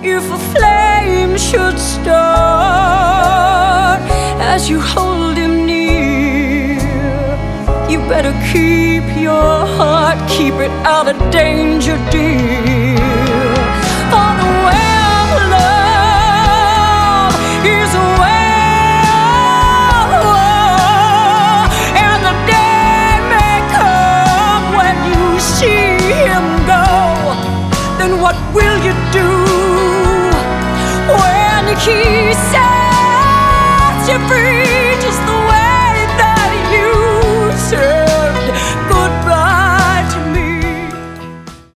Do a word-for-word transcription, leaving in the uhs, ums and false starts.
if a flame should start as you hold him near, you better keep your heart, keep it out of danger, dear. For the way of love is a way of war, and the day may come when you see him go. Then what will you do when he sets you free?